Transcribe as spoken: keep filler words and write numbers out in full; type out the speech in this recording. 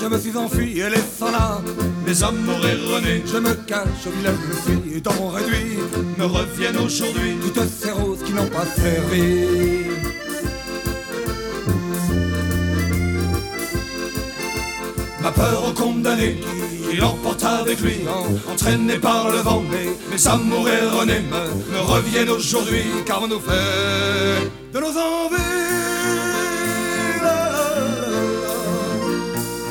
Je me suis enfui et laissant là mes amours erronés. Je me cache au village de filles dans mon réduit. Me reviennent aujourd'hui toutes ces roses qui n'ont pas servi. Ma peur au condamné qui l'emporte avec lui, entraîné par le vent. Mes amours erronés me, me reviennent aujourd'hui. Car on nous fait de nos envies